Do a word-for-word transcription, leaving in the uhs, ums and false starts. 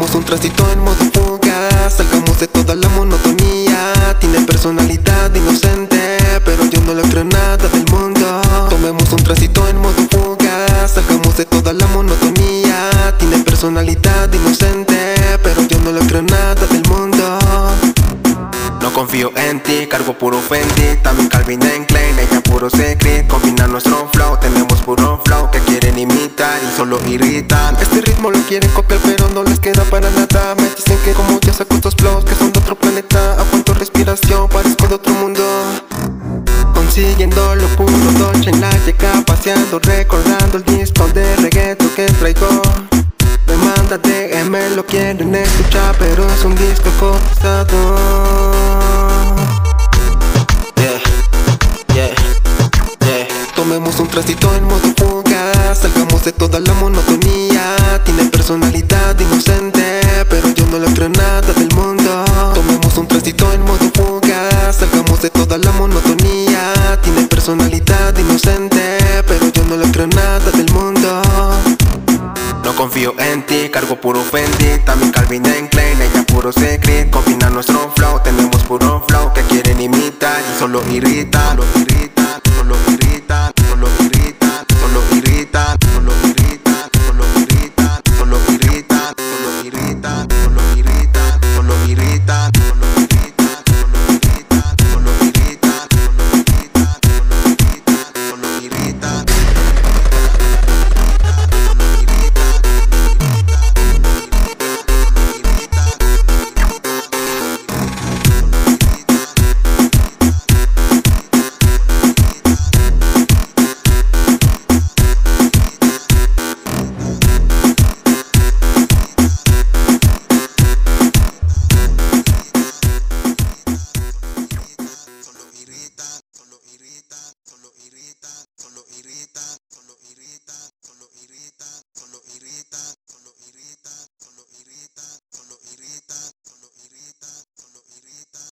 Tomemos un transito en modo fuga, salgamos de toda la monotonía. Tiene personalidad inocente, pero yo no le creo nada del mundo. Tomemos un transito en modo fuga, salgamos de toda la monotonía. Tiene personalidad inocente, pero yo no le creo nada del mundo. No confío en ti, cargo puro Fendi, también Calvin Klein, ella puro Secret. Combina nuestro flow, tenemos puro flow que quieren imitar y solo irritan. Este ritmo lo quieren copiar pero no les queda para nada. Me dicen que como yo saco estos flows que son de otro planeta. Aguanto respiración, parezco de otro mundo. Consiguiendo lo puro, Dolce en la llega paseando, recordando el disco de reggaeton que traigo. Demanda D M, lo quieren escuchar, pero es un disco cotizado. Yeah, yeah, yeah. Tomemos un transito en modo fuga, salgamos de toda la monotonía. Tiene personalidad inocente, pero yo no le creo nada del mundo. Tomemos un transito en modo fuga, salgamos de toda la monotonía. Tiene personalidad inocente, pero yo no le creo nada del mundo. No confío en ti, cargo puro Fendi, también Calvin Klein, ella puro Secret. Combina nuestro flow, tenemos puro flow que quieren imitar y solo irritan, solo irritan, solo irritan, solo irritan, solo irritan.